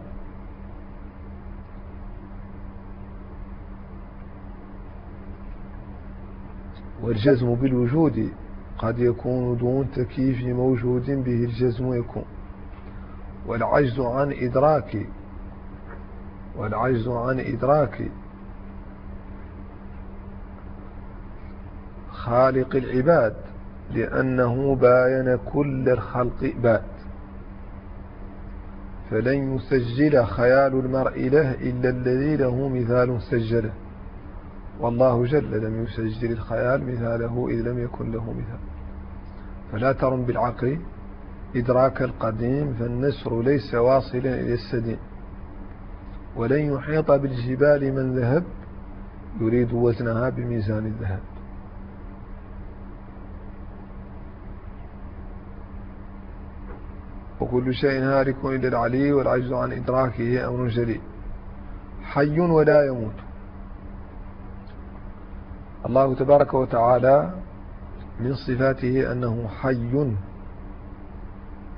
والجزم بالوجود قد يكون دون تكييف موجود به الجزم يكون، والعجز عن إدراك والعجز عن إدراك خالق العباد لأنه باين كل الخلق بات، فلن يسجل خيال المرء له إلا الذي له مثال سجله، والله جل لم يسجل الخيال مثاله إذ لم يكن له مثال. فلا ترم بالعقل إدراك القديم، فالنسر ليس واصلا إلى السديم، ولن يحيط بالجبال من ذهب يريد وزنها بميزان الذهب. وكل شيء هالك إلا العلي، والعجز عن إدراكه أمر جلي. حي ولا يموت. الله تبارك وتعالى من صفاته أنه حي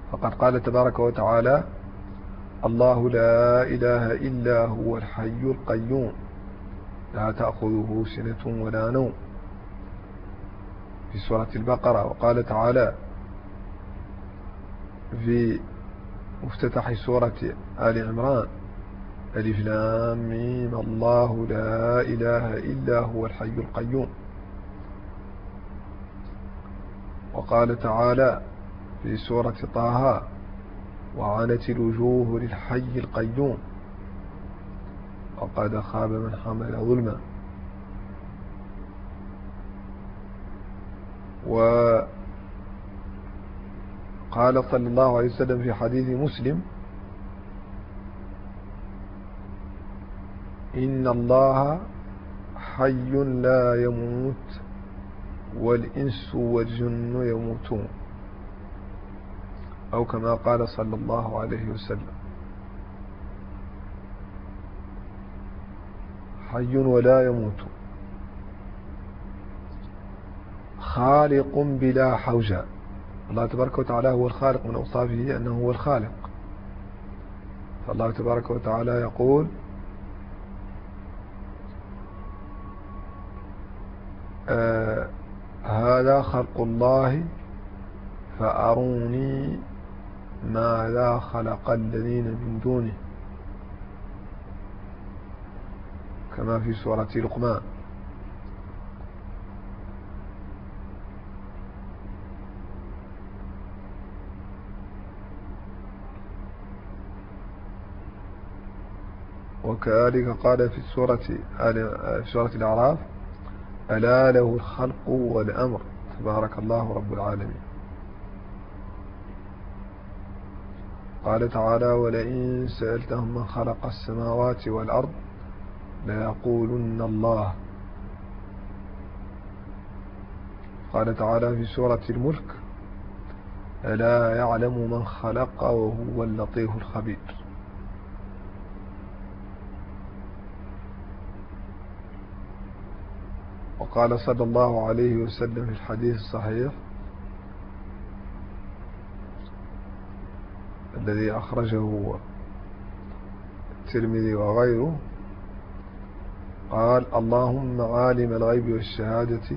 فقد قال تبارك وتعالى: الله لا إله إلا هو الحي القيوم لا تأخذه سنة ولا نوم في سورة البقرة. وقال تعالى في مفتتح سورة آل عمران: ألف لام ميم الله لا إله إلا هو الحي القيوم. وقال تعالى في سورة طه: وعنت الوجوه للحي القيوم وقد خاب من حمل ظلما. وقال صلى الله عليه وسلم في حديث مسلم: إن الله حي لا يموت والإنس والجن يموتون، أو كما قال صلى الله عليه وسلم: حي ولا يموت، خالق بلا حوجة. الله تبارك وتعالى هو الخالق، من أوصافه أنه هو الخالق. فالله تبارك وتعالى يقول: آه هذا خلق الله فأروني ماذا خلق الذين من دونه، كما في سورة لقمان. وكذلك قال في سورة في سورة الأعراف: ألا له الخلق والأمر تبارك الله رب العالمين. قال تعالى: ولئن سألتهم من خلق السماوات والأرض ليقولن الله. قال تعالى في سورة الملك: ألا يعلم من خلق وهو اللطيف الخبير. وقال صلى الله عليه وسلم في الحديث الصحيح الذي أخرجه الترمذي وغيره، قال: اللهم عالم الغيب والشهادة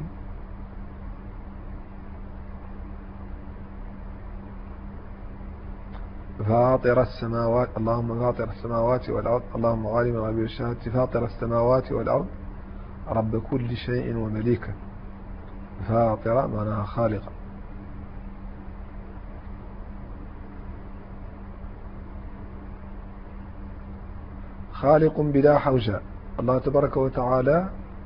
فاطر السماوات اللهم فاطر السماوات والأرض اللهم عالم الغيب والشهادة فاطر السماوات والأرض رب كل شيء ومليكا. فاطر معناها خالقا. خالق بلا حوجة. الله تبارك وتعالى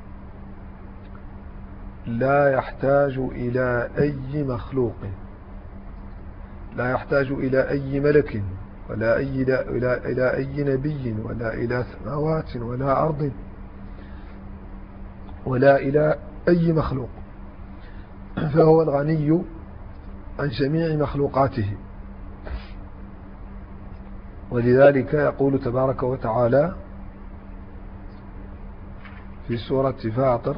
لا يحتاج إلى أي مخلوق، لا يحتاج إلى أي ملك ولا أي إلى إلى أي نبي ولا إلى سماوات ولا أرض ولا إلى أي مخلوق، فهو الغني عن جميع مخلوقاته. ولذلك يقول تبارك وتعالى في سورة فاطر: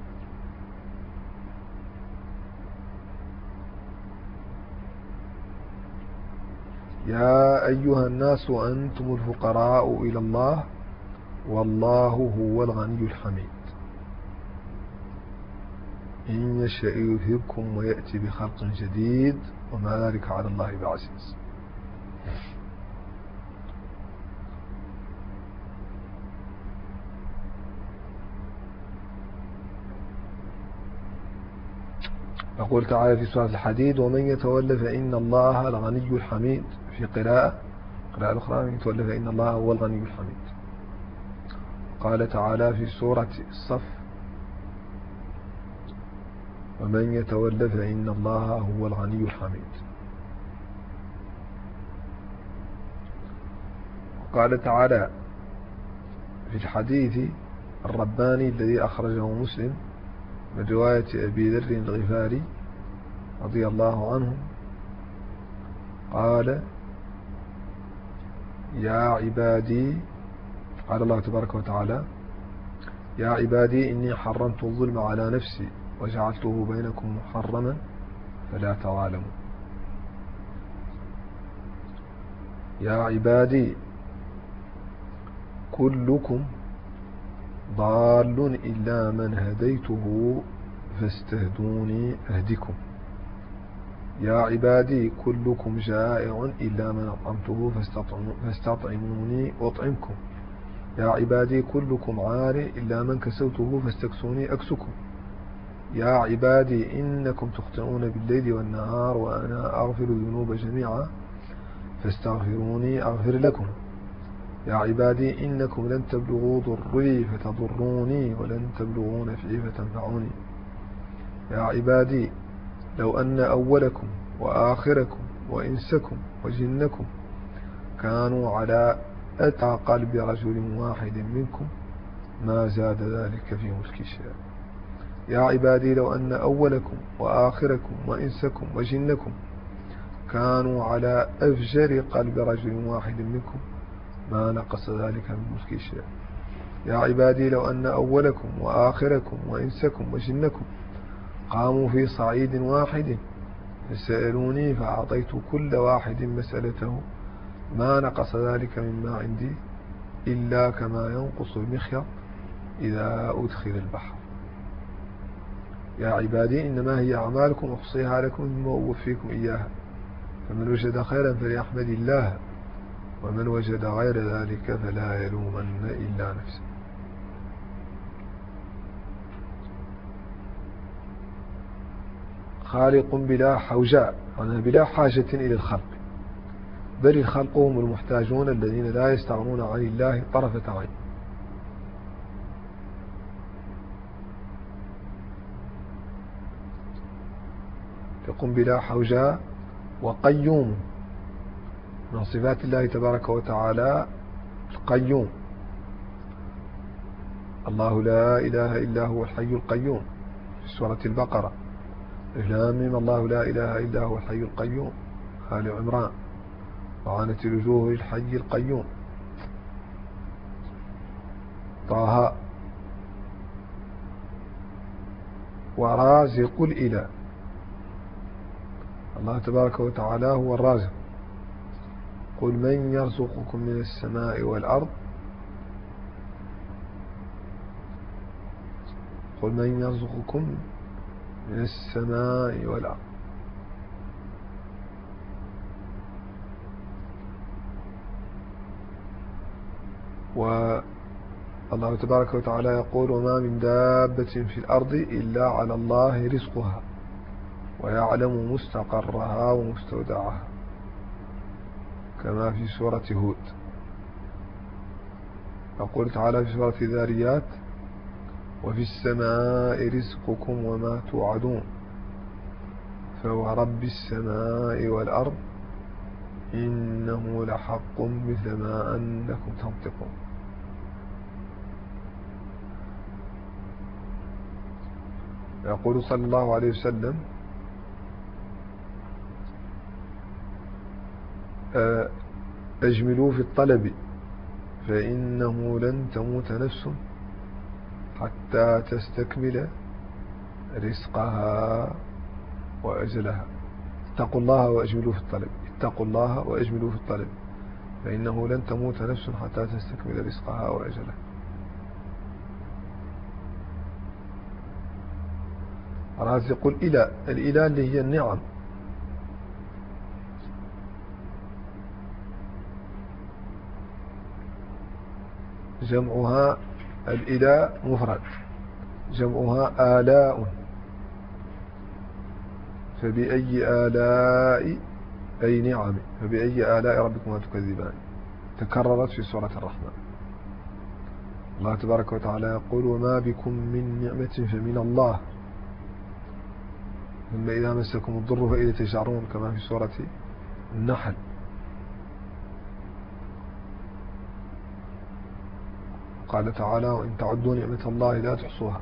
يا أيها الناس أنتم الفقراء إلى الله والله هو الغني الحميد إن يشاء يذهبكم ويأتي بخلق جديد وما ذلك على الله بعزيز. يقول تعالى في سورة الحديد: ومن يتولى فإن الله الغني الحميد. في قراءة قراءة أخرى: من يتولى فإن الله هو الغني الحميد. قال تعالى في سورة الصف: ومن يتولى فإن الله هو الغني الحميد. قال تعالى في الحديث الرباني الذي أخرجه مسلم من رواية أبي ذر الغفاري رضي الله عنه قال: يا عبادي، قال الله تبارك وتعالى: يا عبادي إني حرمت الظلم على نفسي وجعلته بينكم محرما فلا تظالموا. يا عبادي كلكم ضال إلا من هديته فاستهدوني أهدكم. يا عبادي كلكم جائع إلا من أطعمته فاستطعموني أطعمكم. يا عبادي كلكم عار إلا من كسوته فاستكسوني أكسكم. يا عبادي إنكم تخطئون بالليل والنهار وأنا أغفر الذنوب جميعا فاستغفروني أغفر لكم. يا عبادي إنكم لن تبلغوا ضري فتضروني ولن تبلغوا نفعي فتنفعوني. يا عبادي لو أن أولكم وآخركم وإنسكم وجنكم كانوا على أتقى قلب رجل واحد منكم ما زاد ذلك في ملكي شيئا. يا عبادي لو أن أولكم وآخركم وإنسكم وجنكم كانوا على أفجر قلب رجل واحد منكم ما نقص ذلك من ملكي شيئا. يا عبادي لو أن أولكم وآخركم وإنسكم وجنكم قاموا في صعيد واحد فسألوني فأعطيت كل واحد مسألته ما نقص ذلك مما عندي إلا كما ينقص المخيط إذا أدخل البحر. يا عبادي إنما هي أعمالكم أحصيها لكم ثم أوفيكم إياها فمن وجد خيرا فليحمد الله ومن وجد غير ذلك فلا يلومن إلا نفسه. خالق بلا حوجاء، يعني بلا حاجة إلى الخلق، بل الخلق هم المحتاجون الذين لا يستغنون عن الله طرفة عين. يقوم بلا حوجاء وقيوم، من صفات الله تبارك وتعالى القيوم. الله لا إله إلا هو الحي القيوم في سورة البقرة. إلهام الله لا إله إلا هو الحي القيوم آل عمران. وعانت الوجوه للحي القيوم طه. ورازق الإله، الله تبارك وتعالى هو الرازق. قل من يرزقكم من السماء والأرض قل من يرزقكم من السماء والأرض. والله تبارك وتعالى يقول وما من دابة في الأرض إلا على الله رزقها ويعلم مستقرها ومستودعها كما في سورة هود. يقول تعالى في سورة الذاريات وفي السماء رزقكم وما توعدون فورب السماء والأرض إنه لحق مثل ما أنكم تنطقون. يقول صلى الله عليه وسلم أجملوا في الطلب فإنه لن تموت نفس حتى تستكمل رزقها وأجلها. اتقوا الله وأجملوا في الطلب، اتقوا الله وأجملوا في الطلب فإنه لن تموت نفس حتى تستكمل رزقها وأجلها. رازق الإله، الإله اللي هي النعم. جمعها الإله مفرد، جمعها آلاء. فبأي آلاء أي نعم، فبأي آلاء ربكما تكذبان تكررت في سورة الرحمن. الله تبارك وتعالى يقول وما بكم من نعمة فمن الله ثم إذا مسكم الضر فإذا تجارون كما في سورة النحل. قال تعالى وإن تعدوا نعمة الله لا تحصوها.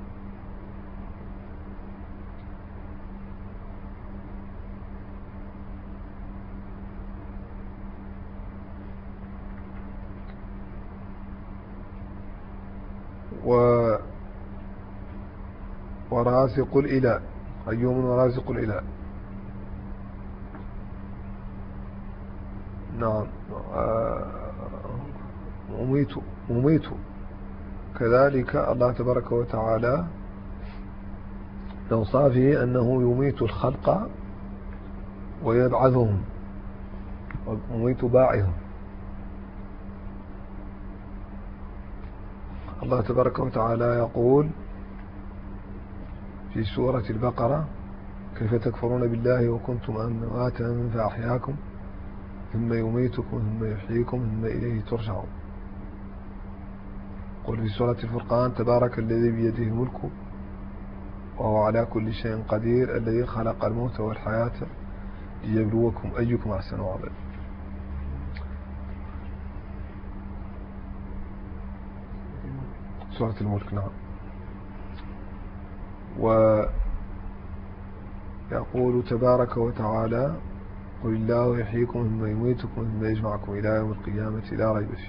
و ورازق الإله قيوم ورازق الإله. نعم مميت مميت كذلك الله تبارك وتعالى لأوصافه أنه يميت الخلق ويبعثهم، مميت باعثهم. الله تبارك وتعالى يقول في سورة البقرة: كيف تكفرون بالله وكنتم أمواتا فأحياكم ثم يميتكم ثم يحييكم ثم إليه ترجعون. قل في سورة الفرقان: تبارك الذي بيده الملك وهو على كل شيء قدير الذي خلق الموت والحياة ليبلوكم أيكم أحسن عملا. سورة الملك. نعم. ويقول تبارك وتعالى: قل الله يحييكم ثم يميتكم ثم يجمعكم إلى يوم القيامة لا ريب فيه.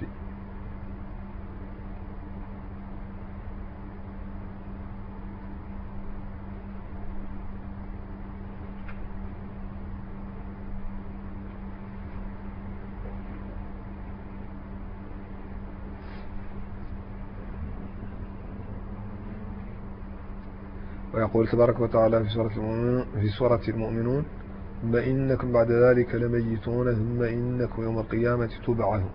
ويقول تبارك وتعالى في سورة المؤمنون, في سورة المؤمنون: ثم إنكم بعد ذلك لميتون ثم إنكم يوم القيامة تبعثون.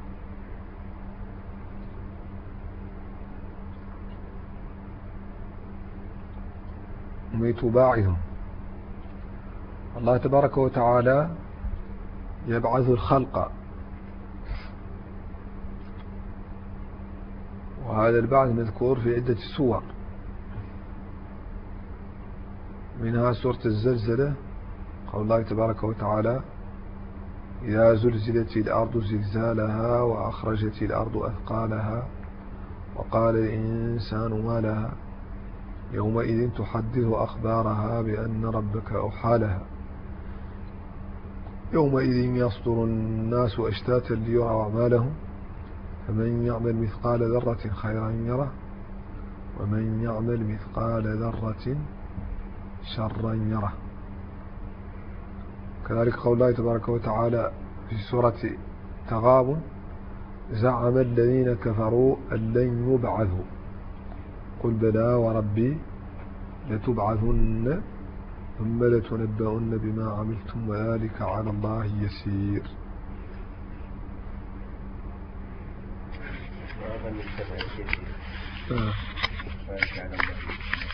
ميت باعثهم. الله تبارك وتعالى يبعث الخلق، وهذا البعث مذكور في عدة سور، منها سورة الزلزلة، قول الله تبارك وتعالى: إذا زلزلت الأرض زلزالها وأخرجت الأرض أثقالها وقال الإنسان ما لها يومئذ تحدث أخبارها بأن ربك أوحى لها يومئذ يصدر الناس أشتاتا ليروا أعمالهم فمن يعمل مثقال ذرة خيرا يره ومن يعمل مثقال ذرة شرا يره. كذلك قول الله تبارك وتعالى في سورة تغابن: زعم الذين كفروا أن لن يبعثوا قل بلى وربي لتبعثن ثم لتنبؤن بما عملتم وذلك على الله يسير. آه.